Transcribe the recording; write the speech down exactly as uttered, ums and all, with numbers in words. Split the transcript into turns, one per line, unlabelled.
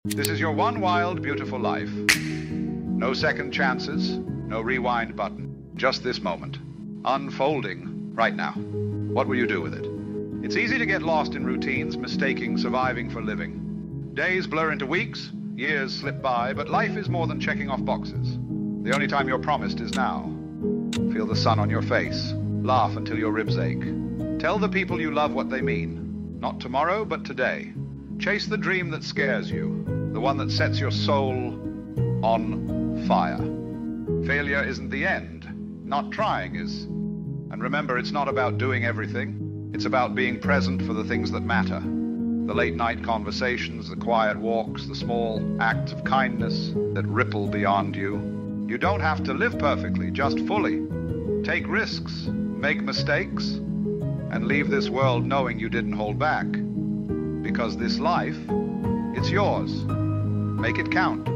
This is your one wild, beautiful life. No second chances, no rewind button. Just this moment, unfolding right now. What will you do with it? It's easy to get lost in routines, mistaking surviving for living. Days blur into weeks, years slip by, but life is more than checking off boxes. The only time you're promised is now. Feel the sun on your face. Laugh until your ribs ache. Tell the people you love what they mean. Not tomorrow, but today. Chase the dream that scares you, the one that sets your soul on fire. Failure isn't the end. Not trying is. And remember, it's not about doing everything. It's about being present for the things that matter. The late-night conversations, the quiet walks, the small acts of kindness that ripple beyond you. You don't have to live perfectly, just fully. Take risks, make mistakes, and leave this world knowing you didn't hold back. Because this life, it's yours. Make it count.